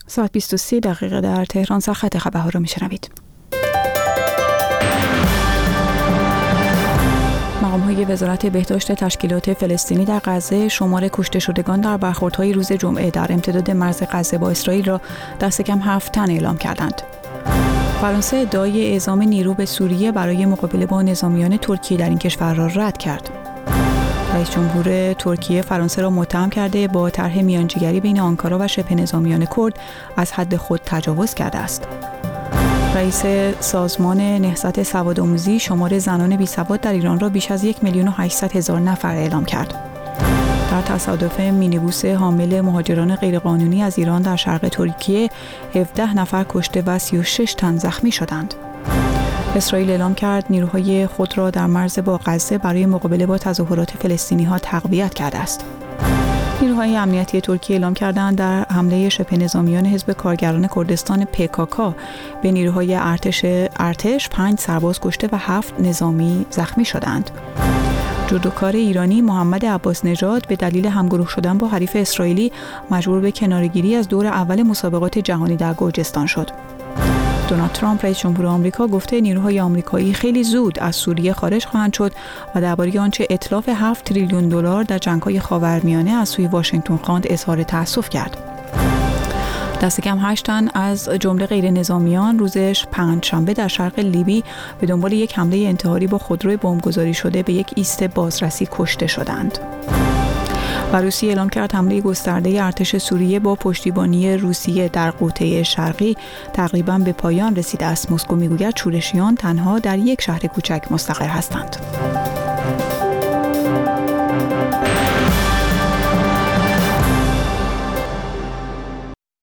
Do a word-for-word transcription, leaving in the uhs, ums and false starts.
ساعت بیست و سه دقیقه در تهران سرخط خبرها را میشنوید. مقام‌های وزارت بهداشت تشکیلات فلسطینی در غزه شمار کشته شدگان در برخوردهای روز جمعه در امتداد مرز غزه با اسرائیل را دست کم هفت تن اعلام کردند. فرانسه ادعای اعزام نیرو به سوریه برای مقابله با نظامیان ترکیه در این کشور را رد کرد. رئیس جمهور ترکیه فرانسه را متهم کرده با طرح میانجیگری بین آنکارا و شبه نظامیان کرد از حد خود تجاوز کرده است. رئیس سازمان نهضت سوادآموزی شمار زنان بیسواد در ایران را بیش از یک میلیون و هشتصد هزار نفر اعلام کرد. در تصادف مینیبوس حامل مهاجران غیرقانونی از ایران در شرق ترکیه هفده نفر کشته و سی و شش تن زخمی شدند. اسرائیل اعلام کرد نیروهای خود را در مرز با غزه برای مقابله با تظاهرات فلسطینی‌ها تقویت کرده است. نیروهای امنیتی ترکیه اعلام کردند در حمله شبه نظامیان حزب کارگران کردستان پی کی کی به نیروهای ارتش ارتش پنج سرباز کشته و هفت نظامی زخمی شدند. جودوکار ایرانی محمد عباس نژاد به دلیل همگروه شدن با حریف اسرائیلی مجبور به کناره‌گیری از دور اول مسابقات جهانی در گرجستان شد. دونالد ترامپ رئیس جمهور آمریکا گفته نیروهای آمریکایی خیلی زود از سوریه خارج خواهند شد و درباره آنچه اتلاف هفت تریلیون دلار در جنگ‌های خاورمیانه از سوی واشنگتن خواند اظهار تأسف کرد. دست کم هشت تن از جمله غیر نظامیان روزش پنجشنبه در شرق لیبی به دنبال یک حمله انتحاری با خودروی بمبگذاری شده به یک ایست بازرسی کشته شدند. و روسیه اعلام کرد حمله گسترده ارتش سوریه با پشتیبانی روسیه در قوطه شرقی تقریباً به پایان رسیده است. مسکو میگوید شورشیان تنها در یک شهر کوچک مستقر هستند.